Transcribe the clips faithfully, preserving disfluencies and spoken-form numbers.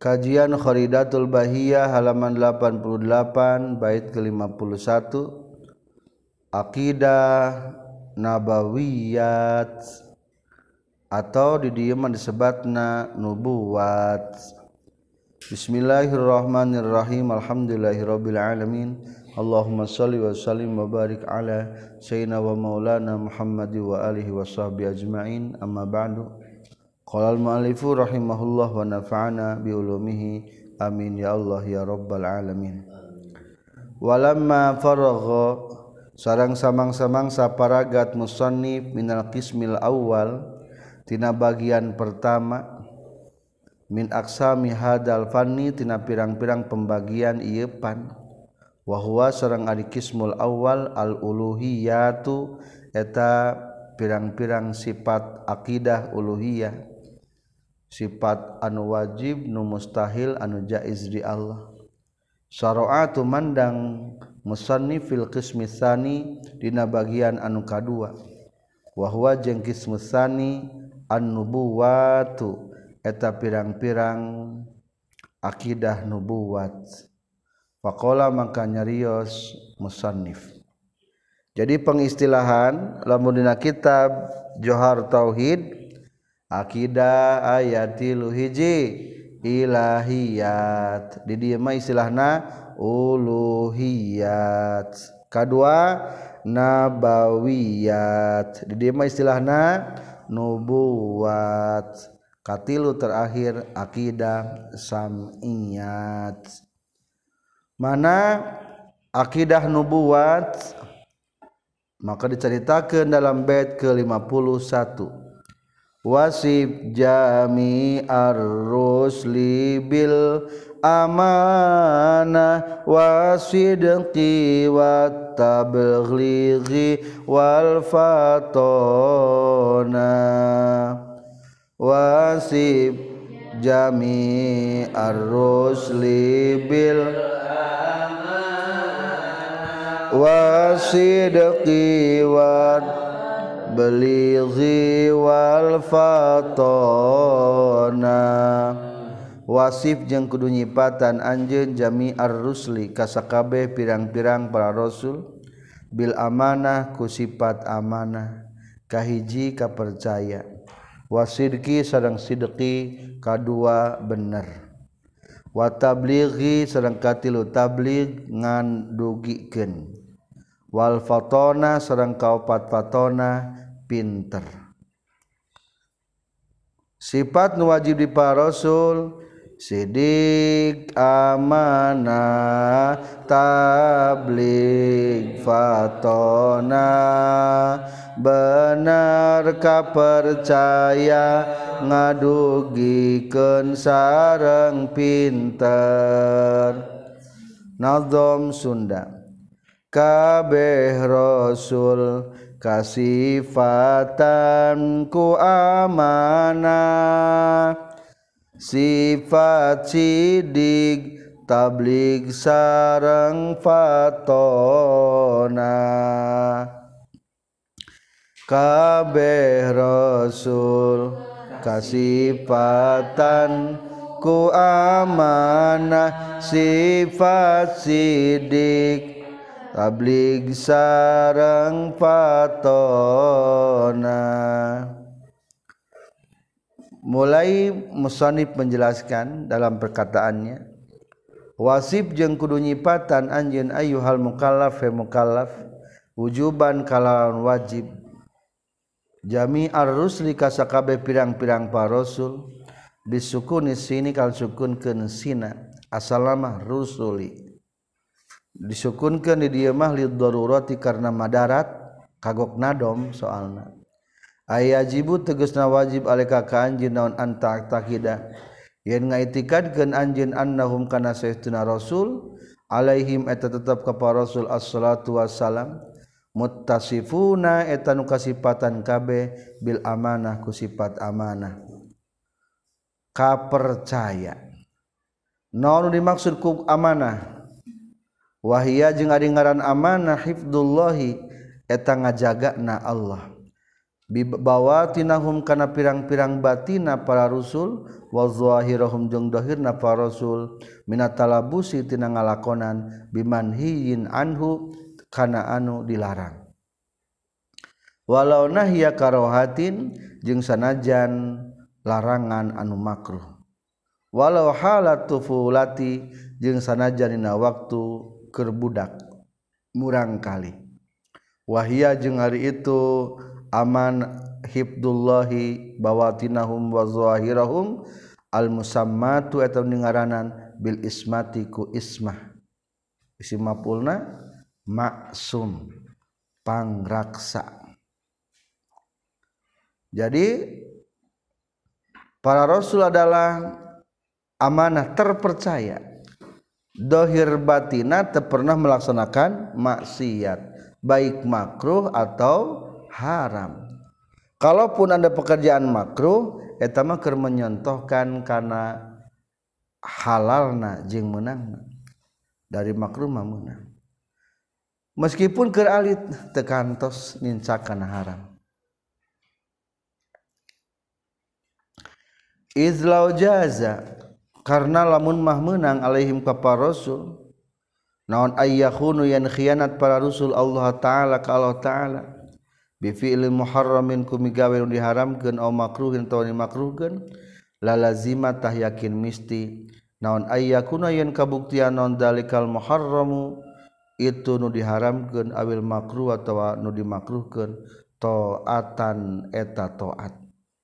Kajian Kharidatul Bahiyah halaman delapan puluh delapan bait ke lima puluh satu. Aqidah Nabawiyat atau di dieu mah disebutna nubuwat. Bismillahirrahmanirrahim. Alhamdulillahirabbil alamin. Allahumma shalli wa sallim wa barik ala sayyidina wa maulana Muhammad wa alihi wa sahbihi ajmain. Amma ba'du. Qala al-mu'allifu rahimahullah wa nafa'ana bi ulumihi amin ya Allah ya rabbal alamin. Walamma faragha sareng samang-samang saparagat musannif minal qismil awal tina bagian pertama min aqsami hadal fanni tina pirang-pirang pembagian ieu pan wa huwa sareng ari qismul awal al uluhiyatu eta pirang-pirang sifat akidah uluhiyah, sifat anu wajib nu mustahil anu jaiz di Allah. Syara'atu mandang musannif fil qismi tsani dina bagian anu kadua wa huwa jeung qismu tsani an-nubuwatu eta pirang-pirang akidah nubuwat. Faqala maka nyarios musannif. Jadi pengistilahan lamun dina kitab Johar Tauhid akidah ayatil hiji ilahiyat di dieu mah istilahna uluhiyat. Kadua nabawiyat di dieu mah istilahna nubuwat. Katilu terakhir akidah sam'iyat. Mana akidah nubuwat maka diceritakeun dalam bait ke lima puluh satu. Wasif jami ar-rusli bil amanah wasidqi wat tablighi wal fatona. Wasif jami ar-rusli bil wasidqi wat belighi wal fatona. Wasif jeung kudu nyipatan anjeun jami ar-rusli ka sakabeh pirang-pirang para rasul bil amanah ku sifat amanah kahiji kapercaya wasidqi sareng sidqi kadua bener wa tablighi sareng katilu tabligh ngan dugikeun wal fatona sareng kaopat fatona pinter. Sifat nu wajib di para rasul sidik amanah tabligh fatona benar kapercaya ngadugikeun sareng pinter. Nazom Sunda kabeh rasul kasifatan ku amanah sifat sidik tabligh sareng fatona. Kabeh rasul kasifatan ku amanah sifat sidik tabligh sareng fatona. Mulai musannif menjelaskan dalam perkataannya wasif jeung kudu nyipatan anjeun ayyuhal mukallaf he mukallaf wujuban kalawan wajib jami ar-rusli ka sakabeh pirang-pirang para rasul bisukuni sini kal sukunkeun sina asalama rusuli disukunkeun di dieu mah lid darurati karena madarat kagok nadom soalna. Ayajibu tegasna wajib alika ka anjeun naon anta taqidah yen ngaitikadkeun anjeun annahum kana saestuna rasul alaihim eta tetep ka para rasul assalatu wassalam muttasifuna eta nu kasifatan kabeh bil amanah ku sifat amanah kapercaya. Naon dimaksud ku amanah? Wahia jeung ari ngaran amanah hifdzullahi eta ngajagana Allah bibawatinahum kana pirang-pirang batina para rasul wa zahirahum jeung dohirna para rasul minat talabusi tina ngalakonan bimanhiyin anhu kana anu dilarang walau nahya karahatin jeung sanajan larangan anu makruh walau halat tufulati jeung sanajan dina waktu keur budak murang kali wahia jeung ari itu aman hibdullahi bawatinahum wa zahirahum al musammatu eta ngaranan bil ismati ku ismah isim maf'ulna maksum pangraksa. Jadi para rasul adalah amanah terpercaya dohir batina teu pernah melaksanakan maksiat baik makruh atau haram. Kalaupun ada pekerjaan makruh eta mah keur menyontohkan kana halalna jeung meunangna. Dari makruh mah meunang. Meskipun keur alit teu kantos nincak kana haram. Izlau jaza karna lamun mah meunang alaihim ka para rasul naon ayyahunu yan khianat para rasul Allah taala ka Allah taala bi fi'il muharramin ku migawe nu diharamkeun aw makruhin taw dimakruhkeun la lazima tah yakin misti naon ayyakuna yan kabuktian naon dalikal muharramu itu nu diharamkeun awil makruh atawa nu dimakruhkeun taatan eta taat.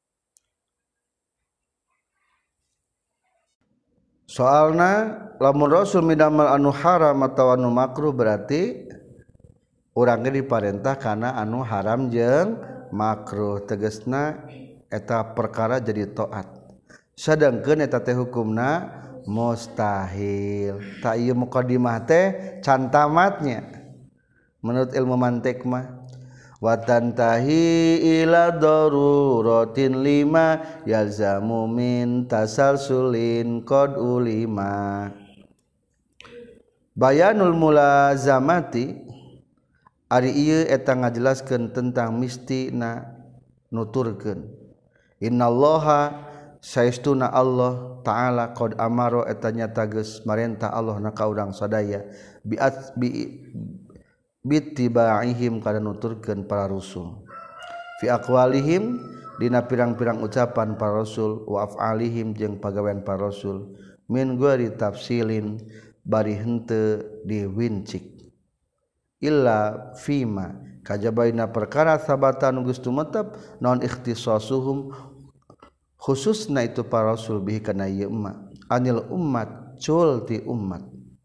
Soalna lamun rasul midamal anu haram atawa anu makruh berarti urang ge diparentah kana anu haram jeung makruh tegasna eta perkara jadi taat sedangkeun eta teh hukumna mustahil ta ieu muqaddimah teh can tamatnya menurut ilmu mantik mah wa tantahi ila daruratin lima yalzamu min tasalsulin qad ulima bayanul mulazamati ari ieu eta ngajelaskeun tentang mistina nuturkeun innallaha saestuna Allah taala qad amaro eta nyata geus marentah Allah na ka urang sadaya bi bi bittibaihim kana nuturkeun para rasul fi aqwalihim dina pirang-pirang ucapan para rasul wa af'alihim jeung pagawean para rasul min ghairi tafsilin bari henteu diwincik illa fima kajabaina perkara sabatan geus tumetep naon ikhtisasuhum khususna itu para rasul bihi kana ieu ummat anil ummat cul ti ummat.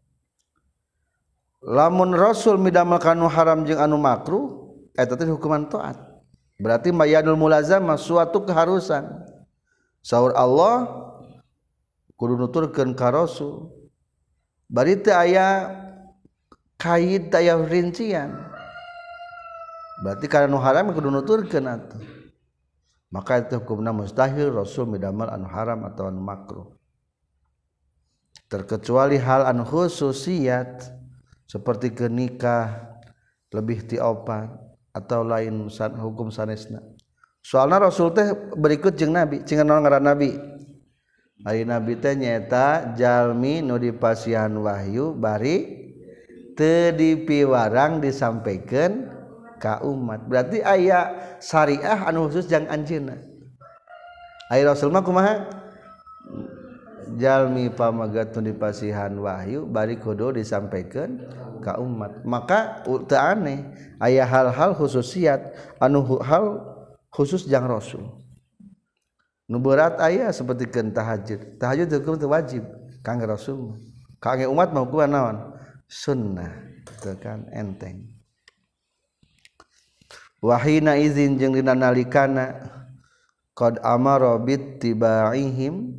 Lamun rasul midamel kanu haram jeung anu makruh eta teh hukuman taat berarti mayanul mulazamah suatu keharusan saur Allah kudu nuturkeun ka rasul bari teu aya kaid aya rincian berarti kana anu haram kudu nuturkeun atuh maka itu hukumna mustahil rasul midamel anu haram atau anu makruh terkecuali hal anu khususiyat seperti ke nikah lebih ti opat atau lain hukum sanesna soalna rasul teh berikut jeung nabi cenah naon ngaran nabi ari nabi teh nyaeta jalmi nu dipasihan wahyu bari teu dipiwarang disampaikeun ka umat berarti aya syariah anu khusus jeung anjeunna ai rasul mah kumaha jalmi pamagat nu dipasihan wahyu bari kudu disampaikeun ka umat maka teu aneh aya hal-hal khususiat anu hal khusus jang rasul nu berat aya sapertikeun tahajud tahajud hukum teu wajib kangge rasul kangge umat mah hukumna naon sunnah teu kan enteng wahina izin jeung dina nalikana qad amara bittibaihim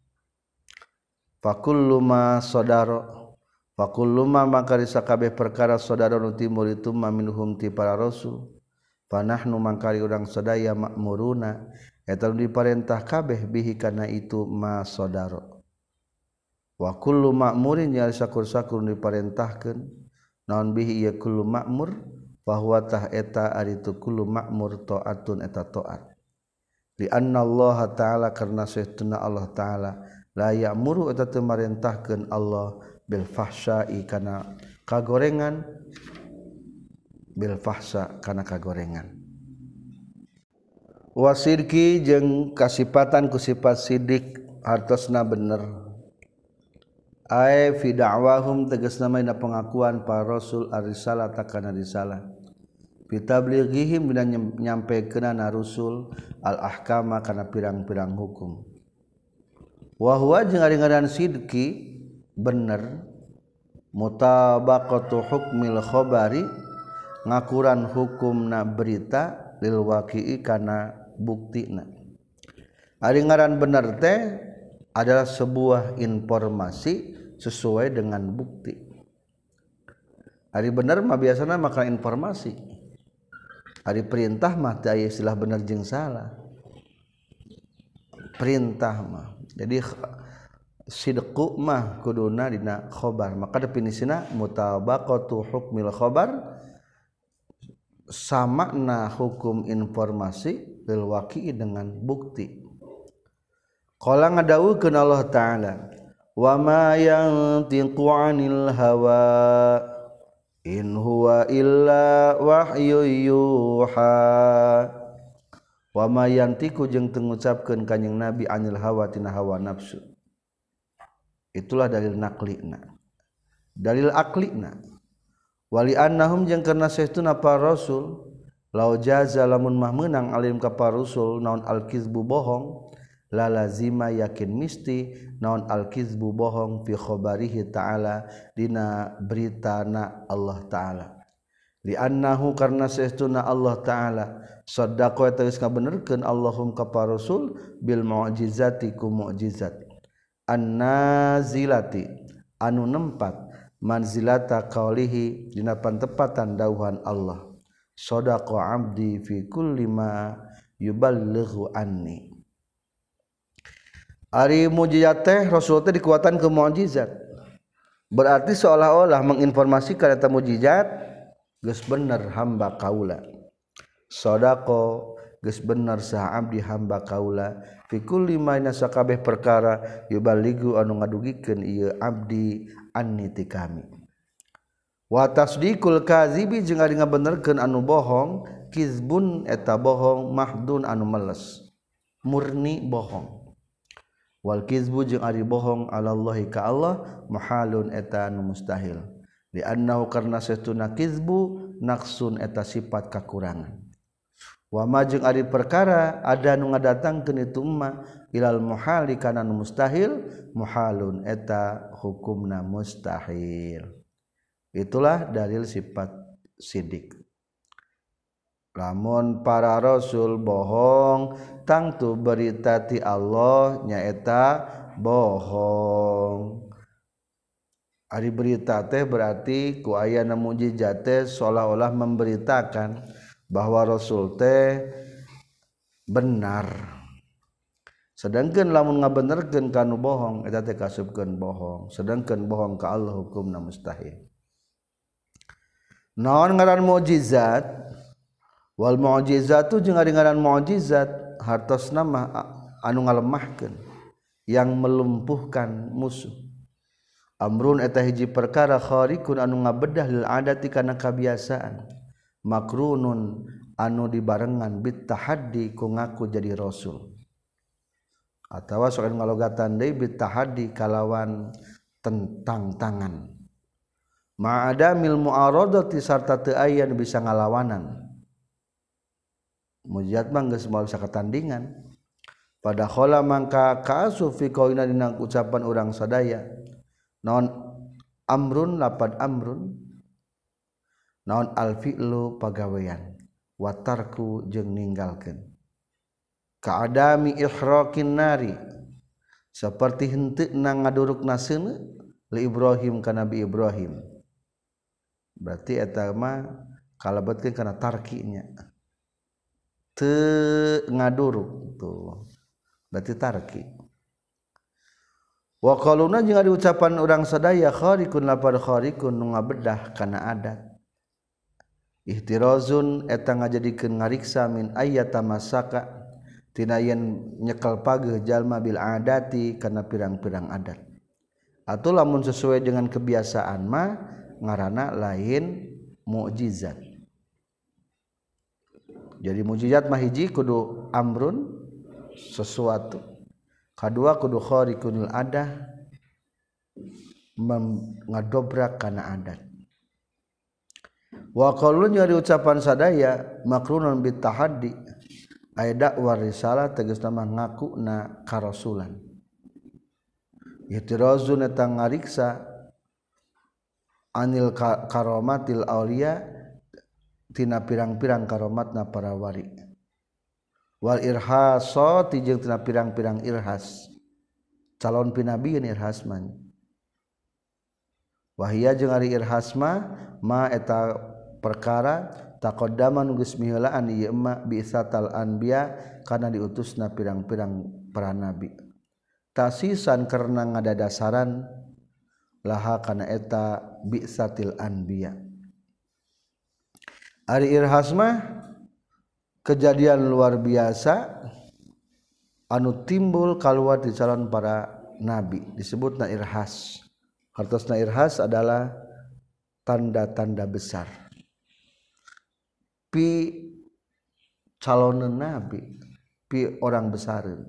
fakullu ma sadara fakullu ma maka sakabeh perkara sadara nu timur itu minhum ti para rasul panahnu mangkari urang sadaya makmuruna eta nu diparentah kabeh bihi kana itu ma sadara wa kullu ma'murin ya sakur-sakur diparentahkeun naon bihi ya kullu ma'mur fahuwa tah eta ari tu kullu ma'mur taatun eta taat li anna Allah taala karna saestuna Allah taala la ya'muru eta teu marentahkeun Allah bil fahsya'i kana kagorengan bil fahsya kana kagorengan wasirki jeung kasipatan ku sifat sidik hartosna bener ai fi da'wahum tegasna dina pengakuan para rasul ar-risalah takana risalah fi tablighihim dina nyampekeunana rasul al-ahkama kana pirang-pirang hukum wa huwa jeung ari ngaran sidqi bener mutabaqatu hukmil khabari ngakuran hukumna berita lil waqi'i kana buktina ari ngaran bener teh adalah sebuah informasi sesuai dengan bukti. Ari bener mah biasana makan informasi. Ari perintah mah teu aya istilah bener jeung salah. Perintah mah. Jadi sidqu mah kuduna dina khabar. Maka definisina mutabaqatu hukmil khabar samakna hukum informasi lil waqi'i dengan bukti. Qala ngadawukeun Allah taala wa ma yantiqu 'anil hawa in huwa illa wahyu yuha wa ma yantiqu jeung teu ngucapkeun kanjing nabi 'anil hawa tina hawa nafsu itulah dalil naqlina dalil aqlina wali annahum jeung karna saestuna para rasul law jaza lamun mah meunang alim ka para rasul naon al-kizbu bohong la lazima yakin misti naon al-kizbu bohong fi khabarihi ta'ala dina beritana Allah ta'ala li annahu karna saestuna Allah ta'ala saddaqa eta geus ngabenerkeun Allahum ka para rasul bil mu'jizati ku mu'jizat an-nazilati anu nempat manzilata qaulihi dina pantepatan dauhan Allah sadaqa abdi fi kulli ma yuballighu anni ari mukjizat teh Rasul teh dikuatan ke mukjizat berarti seolah-olah menginformasikan eta mukjizat geus bener hamba kaula sadaqa geus bener saha abdi hamba kaula fi kulli ma sakabeh perkara yuballighu anu ngadugikeun ieu abdi anni ti kami wa tasdiqul kadzibi jeung ari ngabenerkeun anu bohong kizbun eta bohong mahdun anu meles murni bohong wal kizbu jeung ari bohong alallahi ka Allah muhalun eta anu mustahil li annahu karna satuna kizbu naqsun eta sifat kakurangan wa ma jeung ari perkara ada nu ngadatangkeun itu mah ilal muhali kana anu mustahil muhalun eta hukumna mustahil itulah dalil sifat sidik lamun para rasul bohong tangtu berita ti Allah nyaeta bohong ari berita teh berarti ku aya mukjizat teh seolah-olah memberitakan bahwa rasul teh benar sedangkan lamun ngabenerkeun kanu bohong eta teh kasupkeun bohong sedangkan bohong ka Allah hukumna mustahil naon ngaran mukjizat wal mu'jizatu jeung ari ngaran mu'jizat hartosna mah anu ngalemahkeun yang melumpuhkan musuh amrun eta hiji perkara khariqun anu ngabedah lil adati kana kabiasaan makrunun anu dibarengan bit tahaddi ku ngaku jadi rasul atawa sok ngalogatan deui bit tahaddi kalawan tentang tangan ma'adamil mu'aradati sarta teu aya nu bisa ngalawanan mujizat mah geus moal bisa katandingan pada khala mangka kaasu fi qaulina dina ucapan urang sadaya naon amrun lapad amrun naon al fi'lu pagawean wa tarku jeung ninggalkeun ka adami ihraqin nari saperti henteu na ngadurukna seuneu li Ibrahim ka Nabi Ibrahim berarti eta mah kalebetkeun kana tarkinya teu ngaduruk tuh berarti tarki wa qaluna jeung ari ucapan urang sadaya khariqun lapad khariqun nu ngabedah kana adat ihtirozun eta ngajadikeun ngariksa min ayyata masaka tina yen nyekel pageuh jalma bil adati kana pirang-pirang adat atuh lamun sesuai dengan kebiasaan mah ngaranna lain mukjizat. Jadi mukjizat mah hiji kudu amrun sesuatu, kadua kudu khariqul adah ngadobrak kana adat. Wa qaulun nyari ucapan sadaya makrunun bit tahaddi aya dakwah risalah tegasna mah ngakuna karasulan. Ihtirazun eta ngariksa anil karomatil aulia tina pirang-pirang karomatna para wali. Wal irhaso jeung tina pirang-pirang irhas. Calon pinabiin irhas man. Wahia jeung ari irhas mah ma eta perkara taqaddama nu geus miheulaan ieu ma bi isatal anbiya kana diutusna pirang-pirang para nabi. Tasisan karena ngadadasaran laha kana eta bi'satil anbiya. Ari irhas mah kejadian luar biasa anu timbul kaluar di calon para nabi disebutna irhas. Hartosna irhas adalah tanda-tanda besar pi calon nabi pi orang besareun.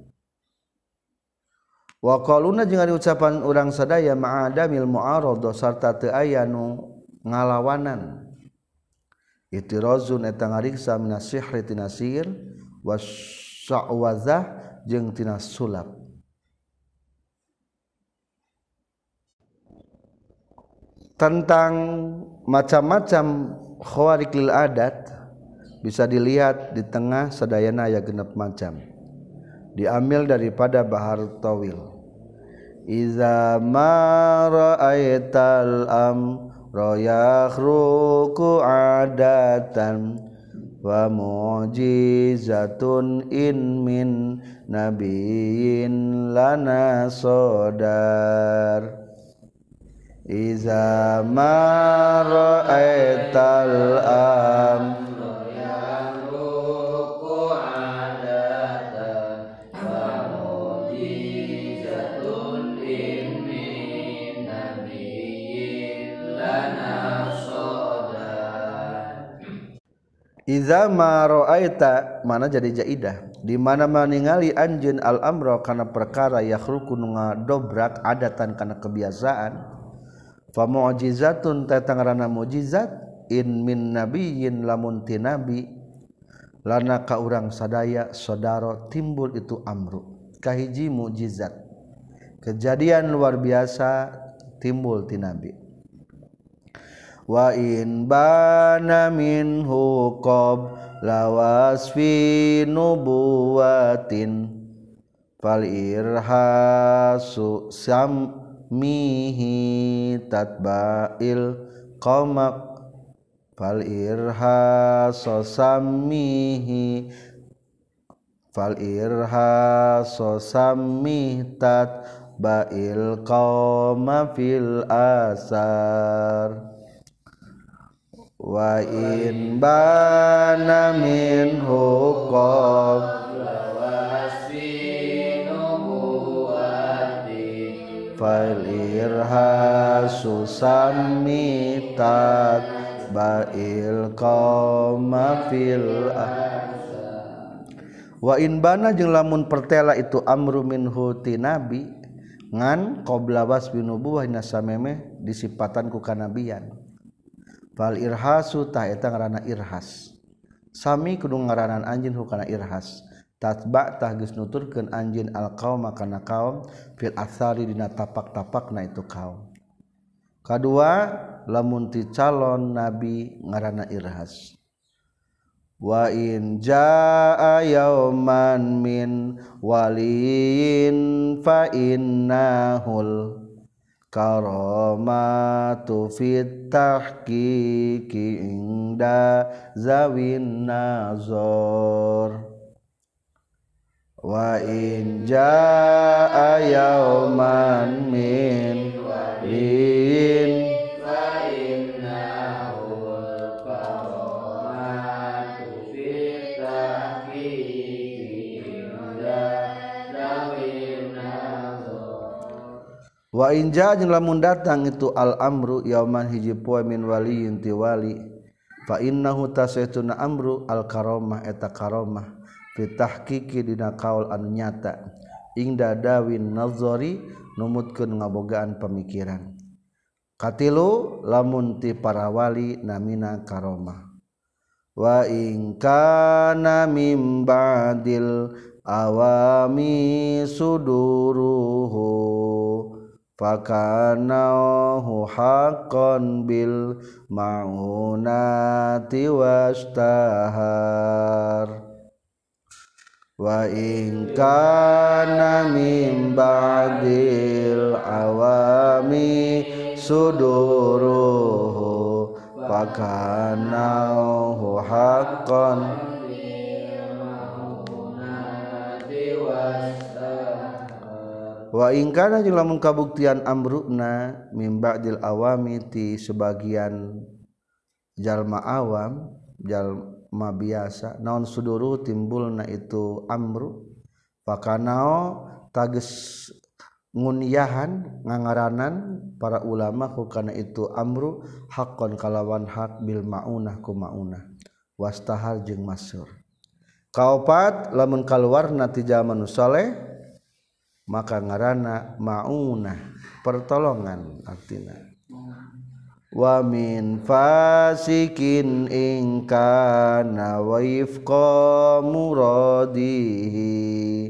Wa qaluna jeung ari ucapan urang sadaya ma'adamil mu'aradha sarta teu aya nu ngalawanan. Itirazun eta ngariksa minas sihri tina sihir wasya'wazah jeung tina sulap. Tentang macam-macam khawariqil adat bisa dilihat di tengah sadayana aya genep macam. Diambil daripada Bahar Tawil. Iza ma ra'aital amra yakhruqu adatan wa mu'jizatun in min nabiyyin lana sodar. Iza ma ra'aital amra Iza ma ra'aita mana jadi jaidah di mana meningali anjeun al amra kana perkara yakhruqu nu ngadobrak adatan kana kebiasaan fa mu'jizatun ta tangarana mukjizat in min nabiyyin lamun ti nabi lana ka urang sadaya saudara timbul itu amru kahiji mukjizat kejadian luar biasa timbul ti nabi. Wa in bana minhu qabla wasfi nubuwatin fal irhasu sammihi tatba'il qamak fal irhasu sammihi fal irhasu sammih tatba'il qama fil asar. Wa in bana minhu qabla wasfi nubuwati fal irhasu sammitat ba'il qawma fil wa in bana jeung lamun pertela itu amru minhu ti nabi ngan qabla wasfi nubuwah na samemeh disipatan ku kanabian. Fal irhasu tah eta ngaranna irhas. Sami kudu ngaranan anjeun hukana irhas. Tatba tah geus nuturkeun anjeun alqauma kana kaum fil athari dina tapak-tapakna itu kaum. Kadua lamun ti calon nabi ngaranna irhas. Wa in jaa yauman min waliin fa innahul karamatu fit tahqiqi inda zawin nazar. Wa in jaa yauman min waliin fa innahu wa inja jeung lamun datang itu al amru yauman hiji poe min waliyin ti wali fa innahu tasaytuna amru al karomah eta karomah fi tahqiqi dina kaul anu nyata ing dadawin nazari numutkeun ngabogaan pamikiran katilu lamun ti para wali namina karomah wa in kana mim ba'dil awami suduruhu fakanahu haqqan bil ma'unati wastahar wa in kana min ba'dil awami suduruhu fakanahu haqqan wa in kana jeung lamun kabuktian amruna min ba'dil awami ti sebagian jalma awam jalma biasa naon suduru timbulna itu amru pakanao tages ngunyahan ngangaranan para ulama ku kana itu amru haqqan kalawan hak bil maunah ku maunah wastahal jeung masyhur kaopat lamun kaluarna ti jalma saleh maka ngaranna maunah pertolongan artina wa min fasikin in kana wifqa muradihi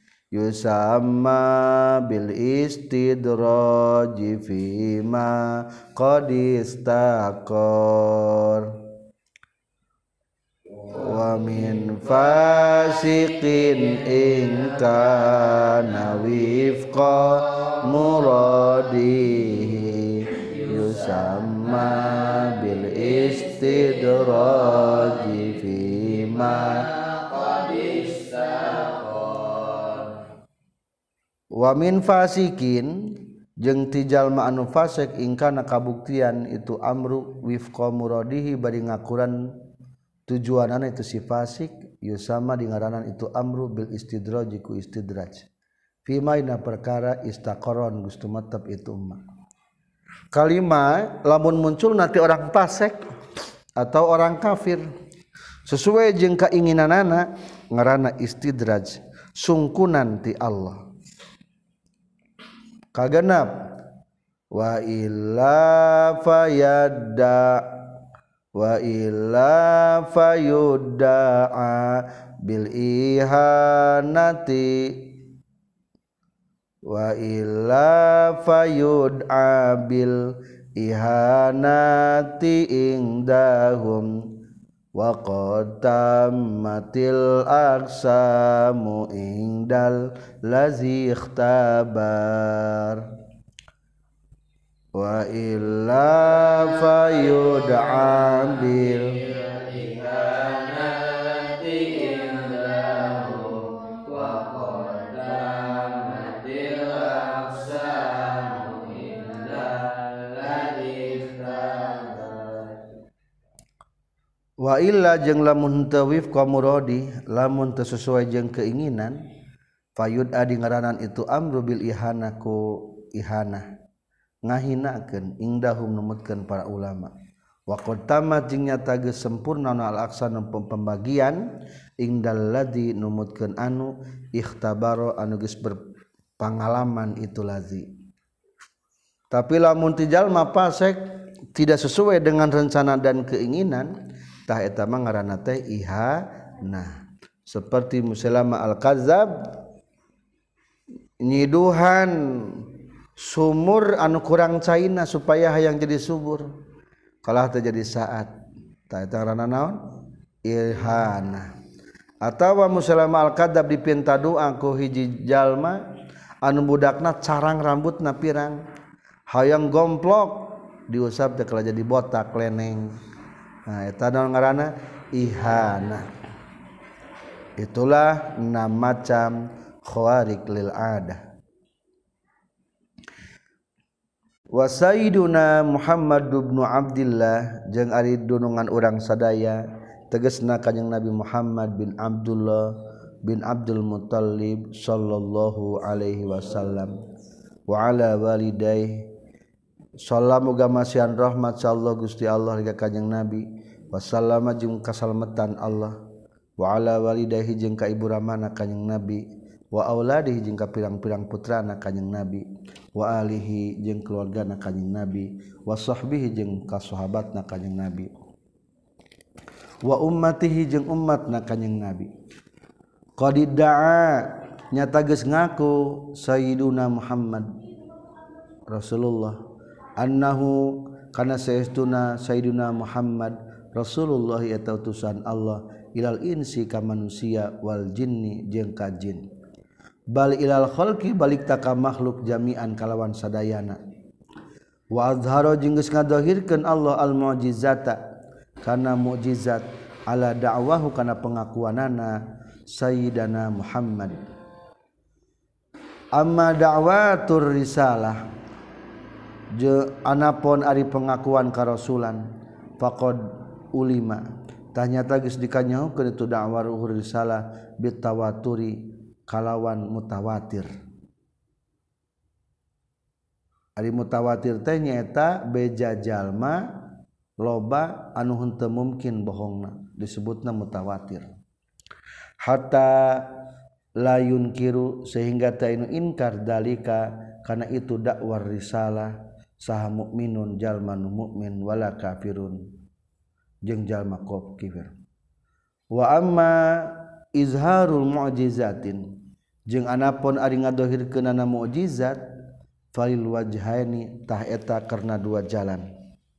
yusamma bil istidraj fi ma qad istaqar wa min fasiqin in kana wifqa muradihi yusamma bil istidraj fi ma qad istaqar wa min fasikin jeung ti jalma anu fasik in kana kabuktian itu amru wifqa muradihi bari ngakuran tujuanana itu si fasik yusama di ngaranan itu amru bil istidraj ku istidraj fi maina perkara istaqaron gustu matab itu umma kalima lamun muncul nanti orang fasik atau orang kafir sesuai jeung kainginanana ngaranna istidraj sungkunan ti Allah kagenap wa illa fayadda wa illa fayudda'a bil ihanati wa illa fayud'a bil ihanati indahum wa qad tammatil aqsamu indal lazi ikhtabar wa illa fayud'a bil ihanati indahu wa qadamatil aqsamu indal ladzi wa illa jeung lamun teu wifqa muradi lamun teu sesuai jeung keinginan fayud'a di ngaranan itu amru bil ihana ku ihanah ngahinakeun indahum numutkeun para ulama wa qad tamat jeung nyata geus sempurna al aqsan pembagian indal ladzi numutkeun anu ikhtabaro anu geus berpengalaman itu ladzi tapi lamun ti jalma fasik tidak sesuai dengan rencana dan keinginan tah eta mah ngaranna teh ihana seperti Musailamah al-Kadzdzab nyiduhan sumur anu kurang caina supaya hayang jadi subur kalah terjadi saat tah eta ngaranna naon ihana atawa Musailamah al-Kadzdzab dipinta doa ku hiji jalma anu budakna carang rambutna pirang hayang gomplok diusap teh kala jadi botak leneng nah eta naon ngaranna ihana itulah enam macam khawarik lil adah wa sayyiduna Muhammad bin Abdullah jeung ari dunungan urang sadaya tegasna kanjing Nabi Muhammad bin Abdullah bin Abdul Muttalib sallallahu alaihi wasallam wa ala walidayhi sallallahu muga masihan rahmat sallallahu Gusti Allah ka kanjing Nabi wasallama jeung kasalmetan Allah wa ala walidayhi jeung ka ibu ramana kanjing Nabi wa auladihi jeung ka pirang-pirang putrana kanjing Nabi wa alihi jeung keluargana kanjing Nabi wa sahbihi jeung ka sahabatna kanjing Nabi wa ummatihi jeung ummatna kanjing Nabi qad da'a nyata geus ngaku sayyiduna Muhammad Rasulullah annahu kana saestuna sayyiduna Muhammad Rasulullah eta utusan Allah ilal insi ka manusia wal jinni jeung ka jin bal ilal khalqi balik ta ka makhluk jami'an kalawan sadayana wa azhara jeung geus ngadahirkeun Allah al mu'jizata kana mukjizat ala da'wahu kana pengakuanana sayyidana Muhammad amma da'watur risalah je anapun ari pengakuan karasulan faqad ulima tanyata geus dikanyahokeun itu da'watur risalah bitawaturi kalawan mutawatir ari mutawatir teh nyaeta beja jalma loba anu henteu mungkin bohongna disebutna mutawatir hatta la yunkiru sehingga ta inu inkar dalika kana itu dakwar risalah saha mukminun jalma nu mukmin wala kafirun jeung jalma kafir wa amma izharul mu'jizatin jeung anapun ari ngadohirkeunana mukjizat falil wajhaini tah eta karna dua jalan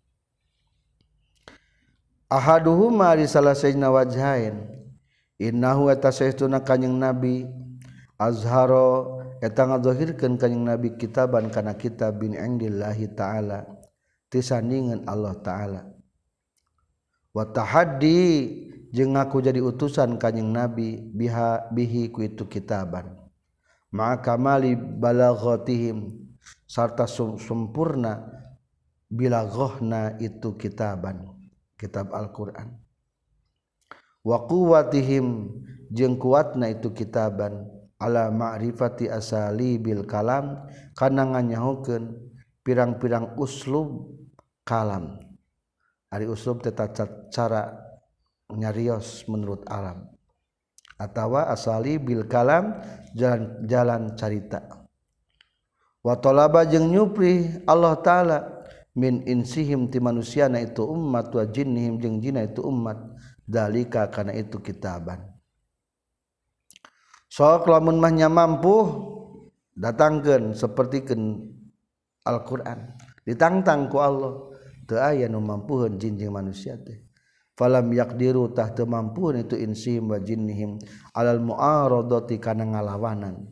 ahaduhuma ari salah sajna wajhain innahu eta saestuna kanjing Nabi azharo eta ngadohirkeun kanjing Nabi kitaban kana kitab bin indillahi ta'ala tisandingan Allah ta'ala wa tahaddi jeung ngaku jadi utusan kanjing Nabi biha bihi ku itu kitaban ma kamali balaghatihim sarta sempurna bilaghahna itu kitaban kitab Al-Qur'an wa quwwatihim jeung kuatna itu kitaban ala ma'rifati asalibil kalam kana nganyahokeun pirang-pirang uslub kalam ari uslub teh cara nyarios menurut alam atawa asalibil kalam jalan jalan carita wa talaba jeung nyupri Allah taala min insihim ti manusiana itu ummat wa jinnihim jeung jinna itu ummat dalika kana itu kitaban sok lamun mah nya mampu datangkeun sapertikeun Al-Qur'an ditantang ku Allah teu aya nu mampuheun jin jeung manusia teh falam yaqdiru tah teu mampuheun itu insihim wa jinnihim alal mu'aradati kana ngalawanan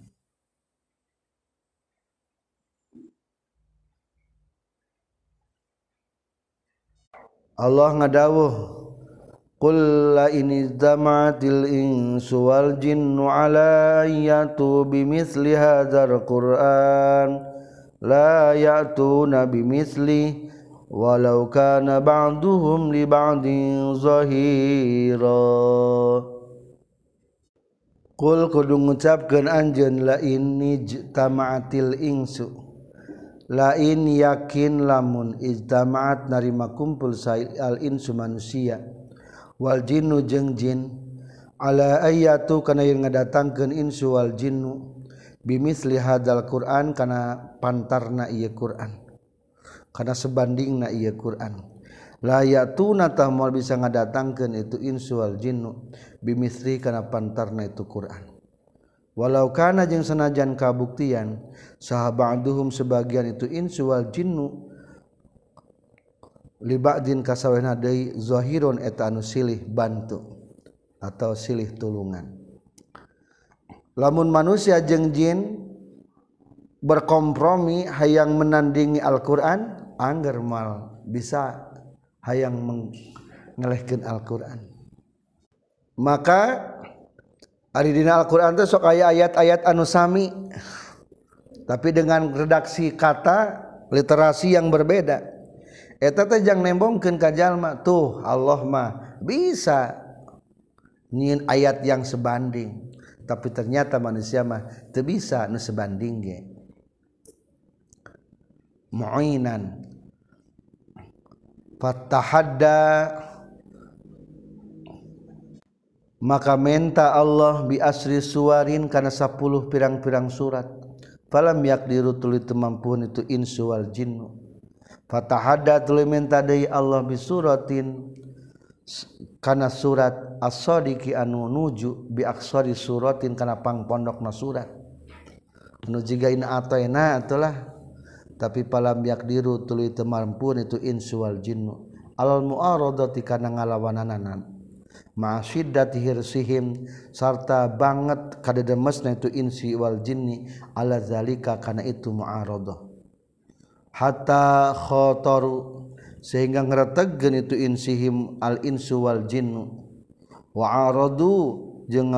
Allah ngadawuh qul la in zama'atil insu wal jinnu ala ayatu bimithli hadzal qur'an la ya'tuna bimithli walau kana ba'duhum li ba'din zahira qul kudu ngucapkeun anjeun la in ijtama'atil insu lain yakin lamun ijtama'at narima kumpul sail al insu manusia wal jinnu jeung jin ala ayatu kana yen ngadatangkeun insu wal jinnu bimisli hadzal qur'an kana pantarna ieu Qur'an kana sebandingna ieu Qur'an la yatuna tah moal bisa ngadatangkeun itu insu wal jinnu bimisli kana pantarna itu Qur'an walau kana jeung sanajan kabuktian saha ba'duhum sebagian itu insu wal jinnu li ba'din kasawehna deui zahirun eta anu silih bantu atau silih tulungan lamun manusia jeung jin berkompromi hayang menandingi Al-Qur'an angger mal bisa hayang mengelehkeun Al-Qur'an maka ari dina Al-Qur'an teh sok aya ayat-ayat anu sami tapi dengan redaksi kata literasi yang berbeda eta teh jang nembongkeun ka jalma tuh Allah mah bisa nyieun ayat yang sebanding tapi ternyata manusia mah teu bisa nu sebanding ge mu'inan fatahadda maka menta Allah bi asri suwarin kana sepuluh pirang-pirang surat falam yaqdiru tuluy teu mampuan itu insu wal jinnu fatahadda tuluy menta deui Allah bi suratin kana surat as-sadiqi anu nuju bi aksari suratin kana pangpondokna surat anu jiga in ataina atulah tapi falam yaqdiru tuluy teu mampuan itu insu wal jinnu alal mu'aradati kana ngalawanananan ma'asyiddati hirsihim sarta banget kadedemesna itu insi wal jinni ala zalika kana itu mu'aradah hatta khataru sehingga ngretegkeun itu insihim al insu wal jinnu wa aradu jeung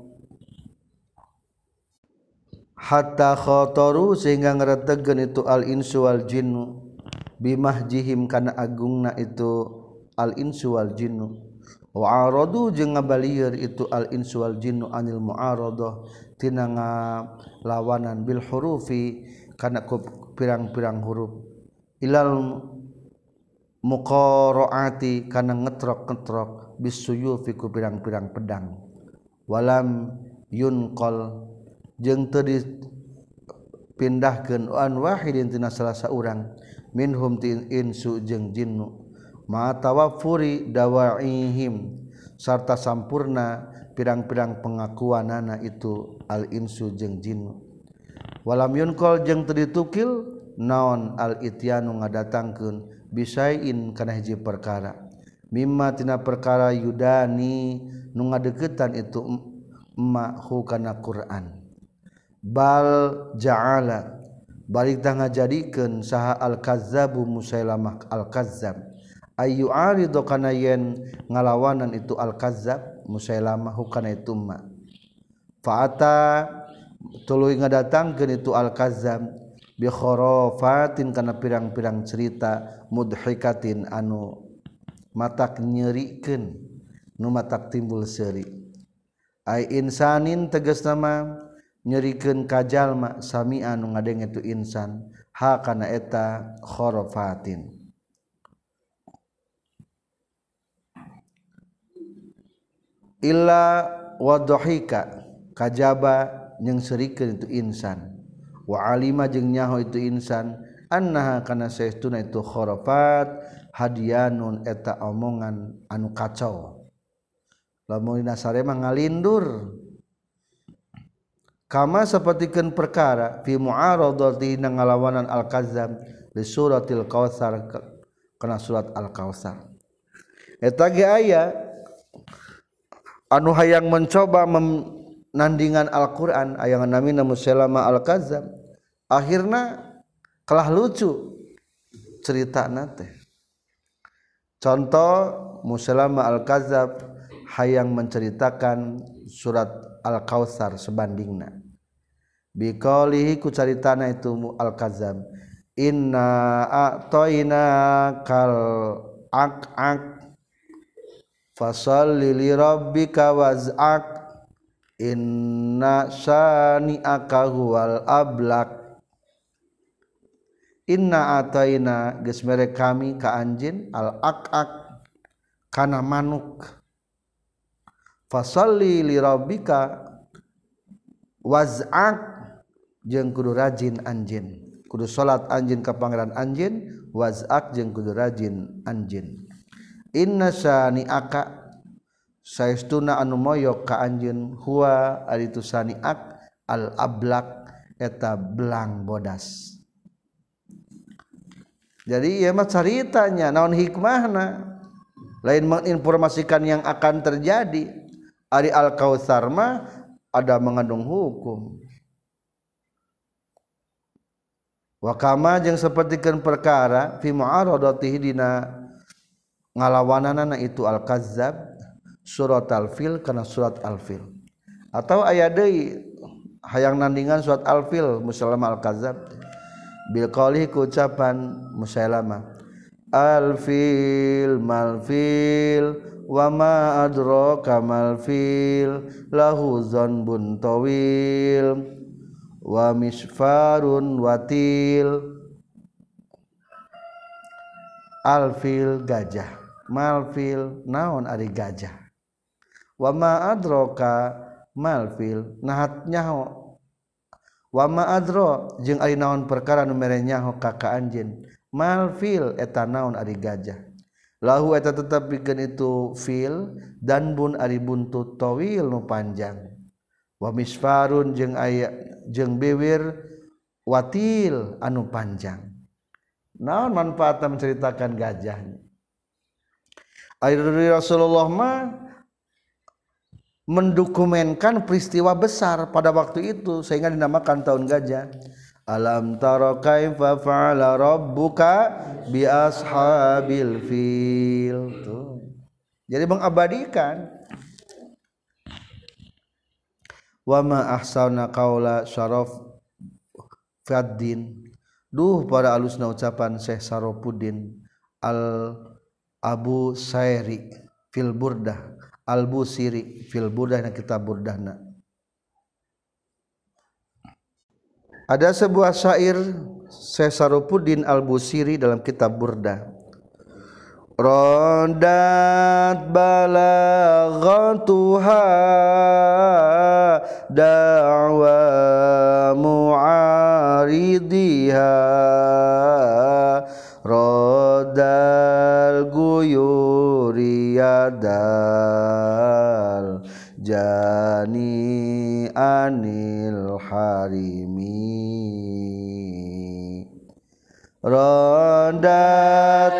hatta khataru sehingga ngretegkeun itu al insu wal jinnu bimahjihim kana agungna itu al insu wal jinnu wa aradu jeung ngabalieur itu al insu wal jinnu anil mu'aradah tina ngalawanan bil hurufi kana ku pirang-pirang huruf ilal muqaraati kana ngetrok-ngetrok bisuyufi ku pirang-pirang pedang walam yunqal jeung teu dipindahkeun an wahidin tina salah saurang minhum tin insu jeung jinnu ma tawaffuri dawaihim sarta sampurna pirang-pirang pengakuanana itu al insu jeung jinnu walam yunqal jeung teu ditukil naon al ityanu ngadatangkeun bisain kana hiji perkara mimma tina perkara yudani nu ngadeuketan itu emma hu kana Quran bal ja'ala balik tah ngajadikeun saha al kazzabu musailamah al kazzab ayu arido kana yen ngalawanan itu al kazzab musailamah kana itu ma faata tuluy ngadatangkeun itu al kazzab bi khurafatin kana pirang-pirang cerita mudhikatin anu matak nyerikeun nu matak timbul seuri ai insanin tegasna mah nyerikeun ka jalma sami'a nu ngadenge itu insan ha kana eta khurafatin illa wadhika kajaba jeung serikeun itu insan wa alima jeung nyaho itu insan annaha kana saestuna itu khurafat hadianun eta omongan anu kacau lamun nasare mah ngalindur kama sapertikeun perkara fi mu'aradati ngalawanan al-kazzab li suratil kautsar kana surat al-kautsar eta ge aya anu hayang mencoba menandingan Al-Qur'an aya namina Musailama al-Kazzab akhirna kalah lucu ceritana teh contoh Musailama al-Kazzab hayang menceritakan surat al-Kautsar sebandingna biqaulihi ku caritana itu al-Kazzab inna a'tayna kal aq-aq fasalli li rabbika waz'aq inna syani'aka huwal ablaq inna ataina geus mere kami ka anjeun al aqaq kana manuk fasalli li rabbika waz'aq jeung kudu rajin anjeun kudu salat anjeun ka pangeran anjeun waz'aq jeung kudu rajin anjeun inna sani'aka saestuna anu moyok ka anjeun huwa aritu sani'ak al ablaq eta belang bodas jadi ieu mah caritanya naon hikmahna lain menginformasikan yang akan terjadi ari al kautsar mah ada mengandung hukum wa kama jeung sapertikeun perkara fi mu'aradatihi dina ngalawananana itu al-kazzab surat al-fil kana surat al-fil atau aya deui hayang nandingan surat al-fil Musailama al-Kazzab bil qauli ku ucapan Musailama al-fil mal-fil wa ma adraka mal-fil lahu zanbun tawil wa misfarun watil alfil gajah malfil naon ari gajah wa ma adraka malfil nahat nyaho wa ma adra jeung ari naon perkara nu mere nyaho ka ka anjeun malfil eta naon ari gajah lahu eta tetep pikeun itu fil dan bun ari buntut tawil nu panjang wa misfarun jeung aya jeung bibir watil anu panjang naon manfaatna menceritakan gajah ari Rasulullah mah mendokumenkan peristiwa besar pada waktu itu sehingga dinamakan tahun gajah. Alam tara kaifa fa'ala rabbuka bi ashabil fil. Tuh. Jadi mengabadikan wa ma ahsana qaula syaraf faddin. Duh para alusna ucapan Syekh Sarafuddin al Abu Sairi fil Burdah Al-Busiri fil Burdah na kitab Burdahna. Ada sebuah syair Syekh Sarafuddin Al-Busiri dalam kitab Burdah. Radat balaghatuha da'wa mu'aridiha radal guyuri yadal jani anil harimi radat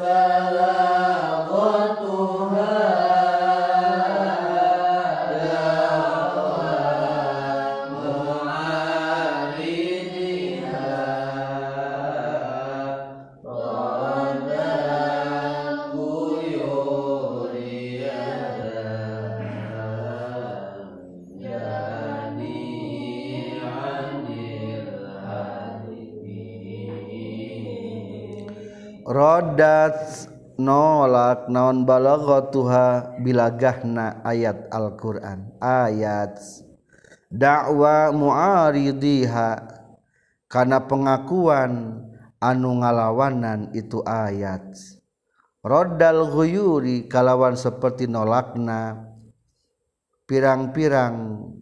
Rodat nolak naon balaghatuha bilagahna ayat Al-Qur'an ayat dakwa mu'aridiha kana pengakuan anu ngalawanan itu ayat roddal ghuyuri kalawan seperti nolakna pirang-pirang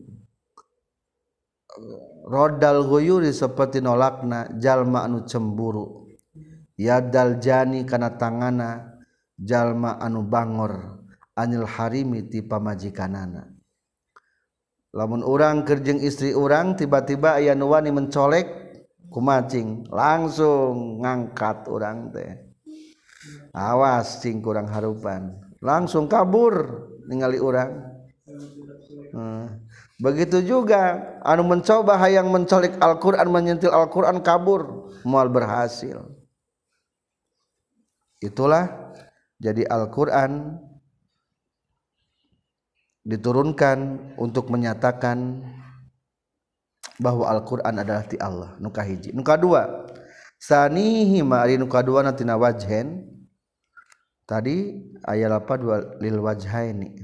roddal ghuyuri seperti nolakna jalma anu cemburu yadal jani kana tangana jalma anu bangor anil harimi ti pamajikanana. Lamun urang keur jeung istri urang tiba-tiba aya nu wani mencolek ku macing langsung ngangkat urang teh awas cing kurang harupan langsung kabur ningali urang. Hmm. Begitu juga anu mencoba hayang mencolek Al-Qur'an menyentil Al-Qur'an kabur moal berhasil. Itulah jadi Al-Qur'an diturunkan untuk menyatakan bahwa Al-Qur'an adalah ti Allah. Nu kahiji, nu kadua sanihi mari nu kaduana tina wajhen tadi aya lapad lil wajhaini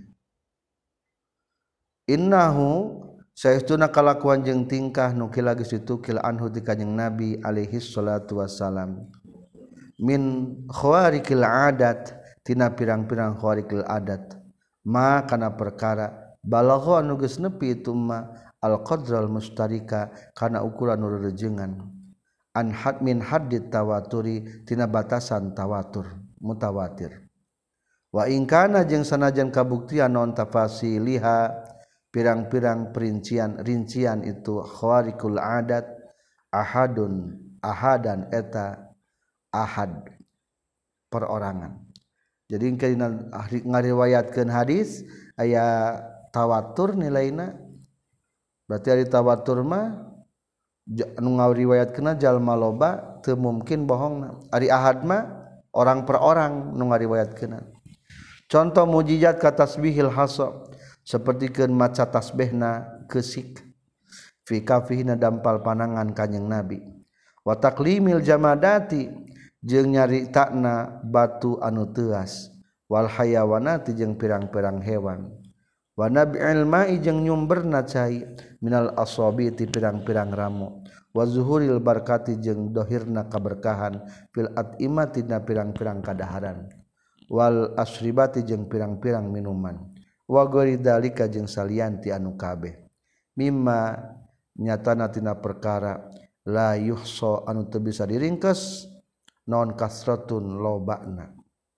innahu saestuna kalakuan jeung tingkah nu kila geus ditukil anhu ti kanjing Nabi alaihi salatu wassalam min khawarikil adat tina pirang-pirang khawarikil adat ma kana perkara balagha anu geus nepi itu ma al qadral mustarika kana ukuran nu rejengan an had min haddit tawaturi tina batasan tawatur mutawatir wa in kana jeung sanajan kabuktian non tafasiliha pirang-pirang perincian rincian itu khawarikul adat ahadun ahadan eta ahad perorangan. Jadi kana ngariwayatkeun hadis aya tawatur nilaina berarti ari tawatur mah anu ngariwayatkeunna jalma loba teu mungkin bohongna. Ari ahad mah orang per orang nu ngariwayatkeunna. Contoh mujizat ka tasbihil hasa sapertikeun maca tasbihna keusik fi kafihna dampal panangan kanjing Nabi wa taklimil jamadati jeung nyaritakna batu anu teuas wal hayawanati jeung pirang-pirang hewan wa nabi'il ma'i jeung nyumberna cai minal asabi ti pirang-pirang ramu wa zuhuril barakati jeung dohirna kaberkahan fil at'imati na pirang-pirang kadaharan wal asribati jeung pirang-pirang minuman wa ghairi dalika jeung salianti anu kabeh mimma nyatana tina perkara la yuhsa anu teu bisa diringkes non kasratun lobana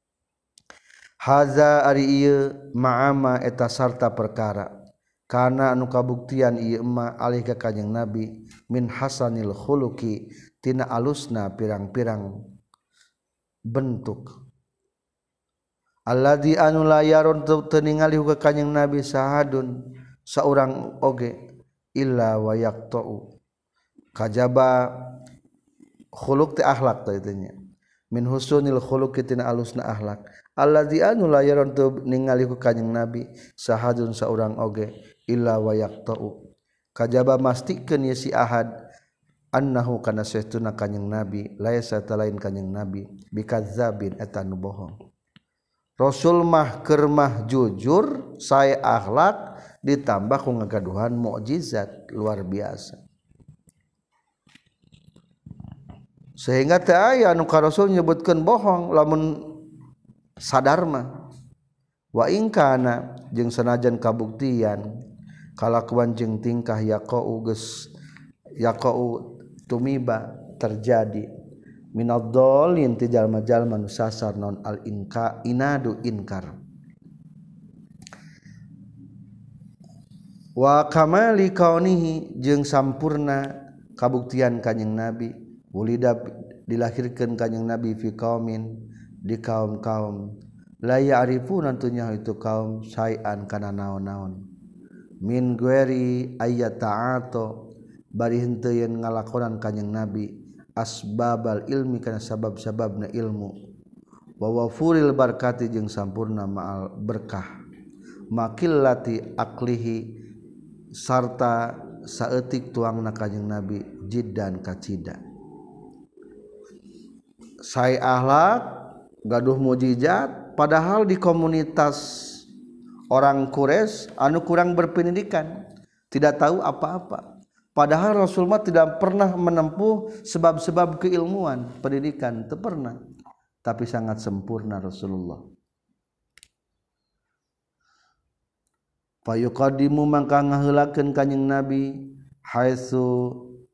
haza ari ieu ma'ama eta sarta perkara kana anu kabuktian ieu ma alih ka kanjing Nabi min hasanil khuluqi tina alusna pirang-pirang bentuk alladzi anu la yaron teu ningali ka kanjing Nabi sahadun saurang oge illa wa yaqta'u kajaba khuluq ti akhlak teh nya min husnil khuluqi tina alusna akhlak alladzi anu la yaron teu ningali ku kanjing Nabi sahadun saurang oge illa wa yaqta'u kajaba mastikeun ye si ahad annahu kana saestuna kanjing Nabi laisa talain kanjing Nabi bikadzabin eta nu bohong Rasul mah keur mah jujur sae akhlak ditambah ku ngagaduhan mukjizat luar biasa sehingga teu aya anu ka Rasul nyebutkeun bohong lamun sadar mah wa in kana jeung sanajan kabuktian kalakuan jeung tingkah yaqau geus yaqau tumiba terjadi minadhdallin ti jalma-jalma nu sasar non al inka inadu inkar wa kamali kaunihi jeung sampurna kabuktian kanjing Nabi ulida dilahirkeun kanjing Nabi fi qaumin di kaum-kaum la ya'rifuna tunyaho itu kaum syai'an kana naon-naon min gueri ayata'ato bari henteu yen ngalakonan kanjing Nabi asbabal ilmi kana sabab-sababna ilmu wa wafuril barakati jeung sampurna ma'al berkah makillati aklihi sarta saeutik tuangna kanjing Nabi jiddan kacida sae akhlak gaduh mujizat padahal di komunitas orang Quraisy anu kurang berpendidikan tidak tahu apa-apa padahal Rasulullah tidak pernah menempuh sebab-sebab keilmuan pendidikan teu pernah tapi sangat sempurna Rasulullah fayuqaddimu mangka ngaheulakeun kanjing Nabi haitsu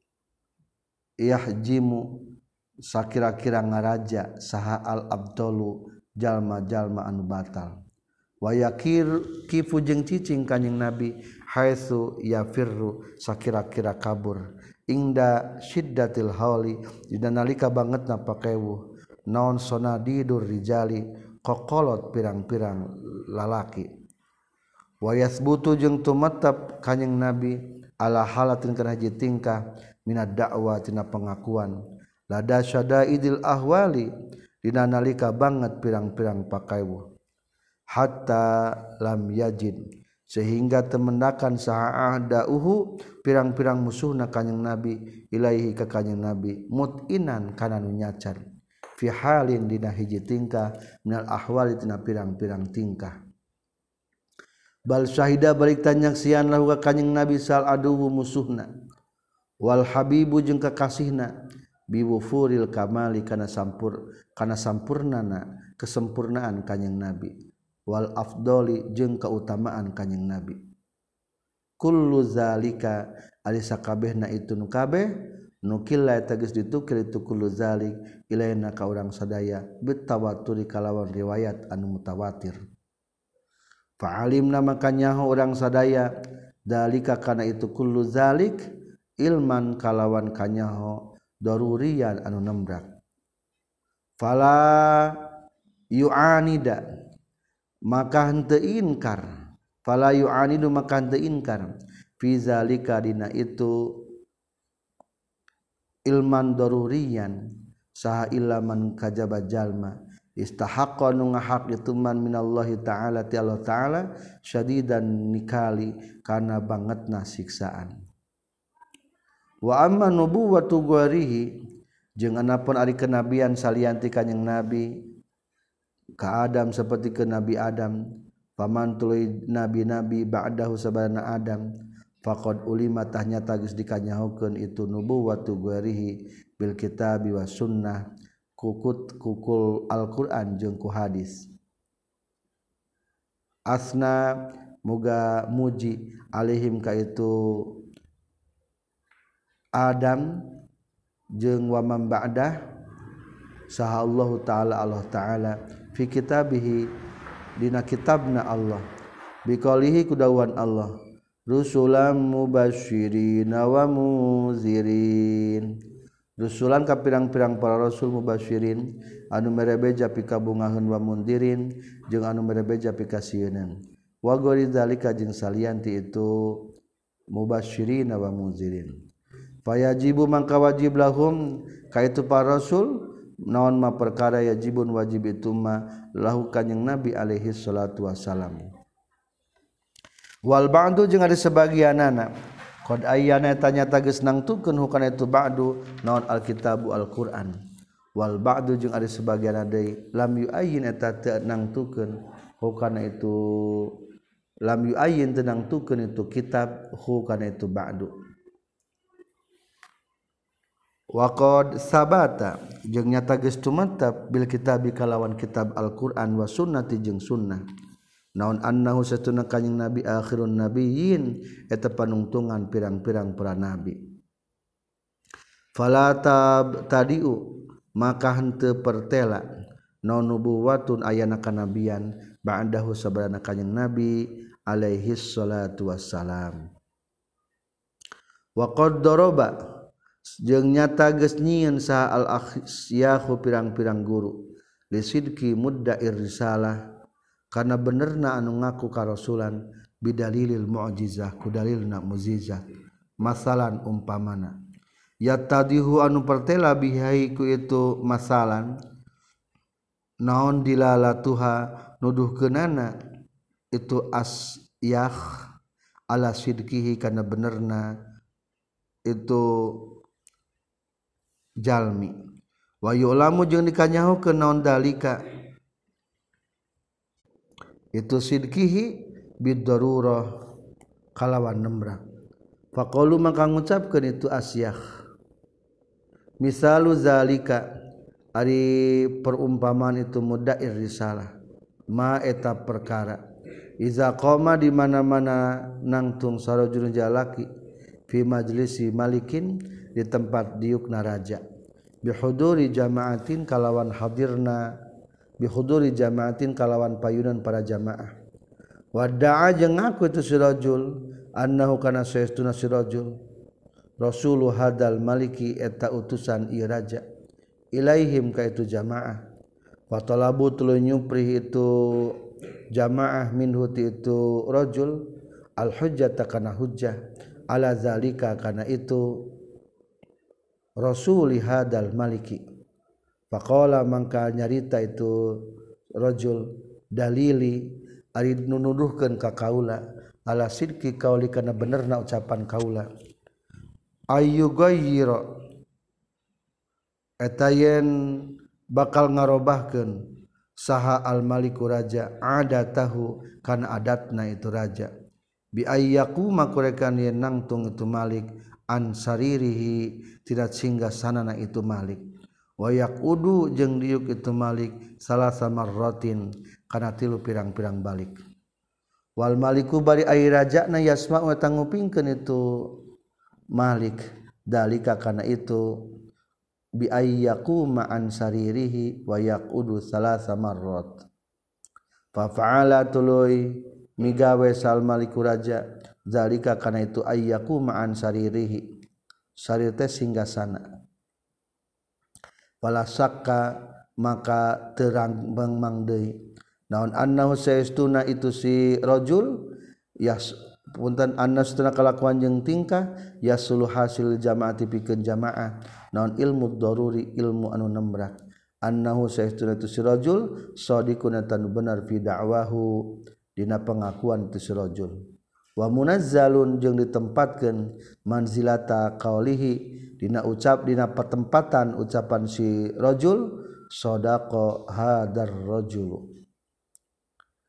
yahjimu sakira-kira ngaraja saha al abdalu jalma-jalma anu batal wa yakir kifu jeung cicing kanjing Nabi haitsu yafirru sakira-kira kabur ingda syiddatil hauli dina nalika bangetna pakewuh naon sonadidur rijali qoqolot pirang-pirang lalaki wa yasbutu jeung tumattap kanjing Nabi ala halatin kana hiji tingkah minad da'wa tina pengakuan lada syadaidil ahwali dina nalika banget pirang-pirang pakewuh hatta lam yajid sehingga temendakan saha ahdauhu pirang-pirang musuhna kanjing Nabi ilaihi ka kanjing Nabi mutinan kana nu nyacan fi halin dina hiji tingkah minal ahwali tina pirang-pirang tingkah bal syahida balik tanyaksian lahu ka kanjing Nabi sal aduhu musuhna wal habibu jeung kakasihna biwufuril kamali kana sampur kana sampurnana kesempurnaan kanjing Nabi wal afdoli jeung keutamaan kanjing Nabi kullu zalika ari sakabehna itu nu kabeh nukil la tagis ditukil itu kullu zalik ilaina ka urang sadaya bitawaturi kalawan riwayat anu mutawatir fa'alimna maka nyaho urang sadaya dalika kana itu kullu zalik ilman kalawan kanyaho daruriyan anu nembrak fala yu'anida maka henteu inkar fala yu'anidu maka henteu inkar fi zalika dina itu ilman daruriyan saha ilaman kajaba jalma istahaqqa nu ngahaq itu man minallahi ta'ala ti Allah ta'ala syadidan nikali kana bangetna siksaan wa amma nubuwatu guarihi jeung anapun ari kenabian salianti kanjing Nabi ka Adam seperti ke Nabi Adam Faman tuluy nabi-nabi ba'dahu sabana Adam faqad ulima tahnya tagis dikanyahukeun itu nubuwatu guerihi bil kitabi was sunnah kukut kukul Al-Qur'an jeung ku hadis. Asna muga muji alaihim ka itu Adam jeung wa man ba'dah saha Allah taala Allah taala fi kitabihi dina kitabna Allah biqaulihi kudawan Allah rusulan mubasysyirin wa muzirin rusulan ka pirang-pirang para rasul mubasysyirin anu mere beja pikabungaheun wa mundirin jeung anu mere beja pikasieun wa gori zalika jeung salianti itu mubasysyirin wa muzirin fayajibu mangka wajib lahum kaitu para rasul naon ma perkara yajibun wajib itu ma lahu kanjing Nabi alaihi salatu wasalam. Wal ba'du jeung ada sebagianana qad ayyana tanya tageus nangtukeun hukana itu ba'du naon alkitabu Al-Qur'an. Wal ba'du jeung ada sebagianana deui lam yu'ayyin eta teu nangtukeun hukana itu lam yu'ayyin teu nangtukeun itu kitab hukana itu ba'du. Waqad sabata jeung nyata geus tumantab bil kitabi kalawan kitab Al-Qur'an wa sunnati jeung sunnah naon annahu satuna kanjing nabi akhirun nabiyyin eta panungtungan pirang-pirang para nabi. Fala tab tadiu maka henteu pertela naon nubuwatun ayana kanabian ba'dahu sabana kanjing nabi alaihi salatu wassalam. Wa qad daraba jeung nyata geus nyieun saha al akhyahu pirang-pirang guru lisidqi mudda'ir risalah kana benerna anu ngaku karasulan bidalilil mu'jizah ku dalilna mukjizat masalan umpamana yatadihu anu pertela bihai ku itu masalan naon dilalatuha nuduhkeunana itu asyah ala sidqihi kana benerna itu jalmi wa yu'lamu jeung dikanyahukeun naon dalika itu sidqihi bidarurah kalawan nembrang faqalu maka ngucapkeun itu asyah misalu zalika ari perumpamaan itu mudair risalah ma eta perkara iza qama di mana-mana nangtung sarajul jalaki fi majlisi malikin di tempat diukna raja bihuduri jamaatin kalawan hadirna bihuduri jamaatin kalawan payunan para jamaah wada'a jeung ngaku itu si rajul annahu kana saestuna si rajul rasulu hadal maliki eta utusan ieu raja ilaihim ka itu jamaah wa talabu tuluy nyuprih itu jamaah minhu ti itu rajul al hujjata kana hujjah ala zalika kana itu rasuli hadal maliki faqala mangka nyarita itu rajul dalili ari nunuduhkeun ka kaula ala sidqi qauli kana benerna ucapan kaula ayyughayyira eta yen bakal ngarobahkeun saha al maliku raja adatahu kana adatna itu raja bi ayyaku makurekan yen nangtung itu malik an saririhi tidak singgah sanana itu malik wa yaqudu jeung diuk itu malik salasa marratin kana tilu pirang-pirang balik wal maliku bari ai rajana yasma'u eta ngupingkeun itu malik dalika kana itu bi ayyaku ma an saririhi wa yaqudu salasa marrat fa fa'ala tuluy migawe sal maliku raja zalika kana itu ayyaku ma'an saririhi sarir teh singgasana wala sakka maka terang bangmang deui naon annahu saestuna itu si rajul yas punten annastuna kalakuan jeung tingkah yasulu hasil jamaati pikeun jamaah naon ilmu daruri ilmu anu nembrak annahu saestuna itu si rajul shadiqun tan benar fi da'wahu dina pengakuan itu si rajul wa munazzalun jeung ditempatkeun manzilata qaulihi dina ucap dina pertempatan ucapan si rajul sadaqa hadar rajul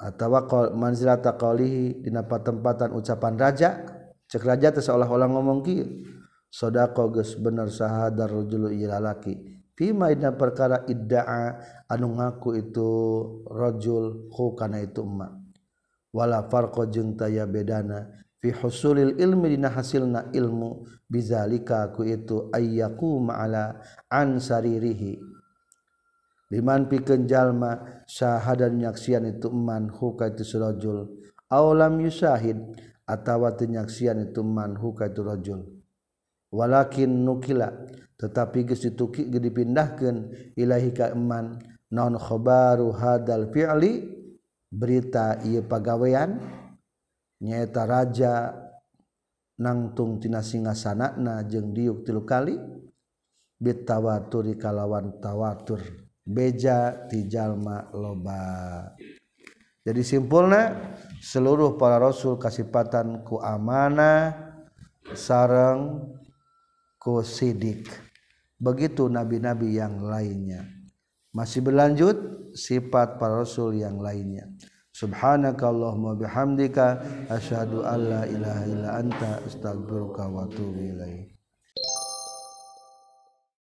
atawa manzilata qaulihi dina patempatan ucapan raja cek raja teh seolah-olah ngomong kieu sodaqo geus bener sahadar rajulu ieu lalaki fima dina perkara idda'a anu ngaku itu rajul hu kana itu emak wala farqa jeung taya bedana fi husulil ilmi dina hasilna ilmu bizalika ku itu ayyaku ma'ala an saririhi liman pikeun jalma syahadan nyaksian itu man hu ka itu rajul aw lam yusahid atawa teu nyaksian itu man hu ka itu rajul walakin nukila tetapi geus dituki geus dipindahkeun ilahi ka man naon khabaru hadal fi'li berita ieu pagawean nyaeta raja nangtung tina singasanana jeung diuk tilu kali bitawaturi kalawan tawatur beja ti jalma loba. Jadi simpulna seluruh para rasul kasipatan ku amanah sareng ku sidik. Begitu nabi-nabi yang lainnya. Masih berlanjut sifat para rasul yang lainnya. Subhanakallahumma bihamdika asyhadu an la ilaha illa anta astaghfiruka wa atubu ilaik.